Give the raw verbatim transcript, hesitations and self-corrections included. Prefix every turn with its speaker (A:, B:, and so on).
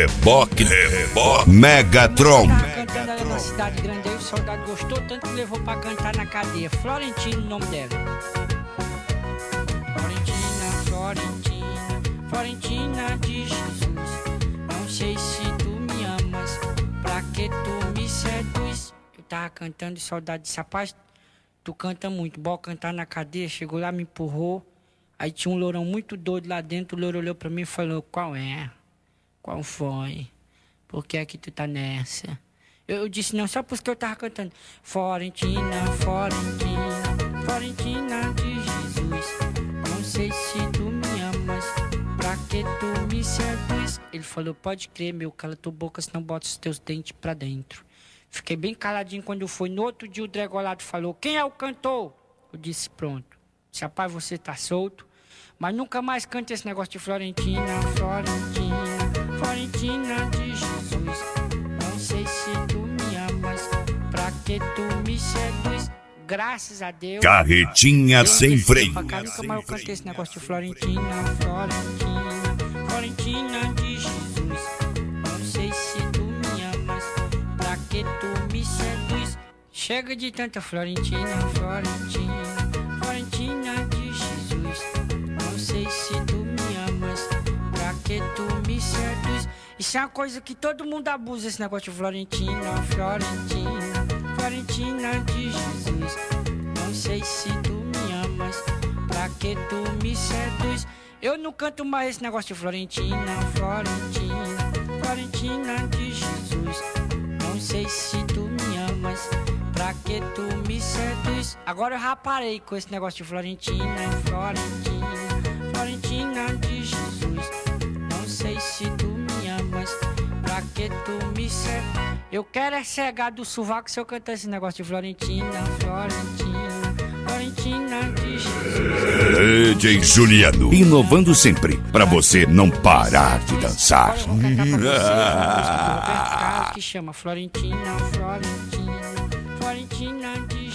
A: Reboque, reboque, Megatron.
B: Tava cantando ela na cidade grande, aí o soldado gostou tanto que levou pra cantar na cadeia. Florentina, o nome dela. Florentina, Florentina, Florentina de Jesus. Não sei se tu me amas, pra que tu me seduz. Eu tava cantando e o soldado disse, rapaz, tu canta muito, bora cantar na cadeia. Chegou lá, me empurrou. Aí tinha um lourão muito doido lá dentro, o louro olhou pra mim e falou, qual é? Qual foi? Por que é que tu tá nessa? Eu, eu disse, não, só porque eu tava cantando. Florentina, Florentina, Florentina de Jesus. Não sei se tu me amas, pra que tu me seduz? Ele falou, pode crer, meu, cala tua boca, senão bota os teus dentes pra dentro. Fiquei bem caladinho quando foi. No outro dia o Dregolado falou, quem é o cantor? Eu disse, pronto. Se rapaz, você tá solto, mas nunca mais cante esse negócio de Florentina, Florentina, Florentina de Jesus. Não sei se tu me amas, pra que tu me seduz? Graças a Deus.
A: Carretinha sem freio.
B: Pra cá, nunca mais eu cantei esse negócio de Florentina, Florentina, Florentina de Jesus. Não sei se tu me amas, pra que tu me seduz? Chega de tanta Florentina, Florentina, Florentina de Jesus. Não sei se tu me amas, pra que tu me seduz? Isso é uma coisa que todo mundo abusa, esse negócio de Florentina, Florentina, Florentina de Jesus. Não sei se tu me amas, pra que tu me seduz? Eu não canto mais esse negócio de Florentina, Florentina, Florentina de Jesus. Não sei se tu me amas, pra que tu me seduz? Agora eu já parei com esse negócio de Florentina, Florentina, Florentina de Jesus. Não sei se tu me amas, pra que tu me seduz? Eu quero é cegar do sovaco se eu cantar esse negócio de Florentina, Florentina, Florentina de Jesus.
A: D J Juliano, inovando sempre, pra você não parar de dançar.
B: Agora eu vou cantar pra vocês uma música do Roberto Carlos que chama Florentina, Florentina, Florentina de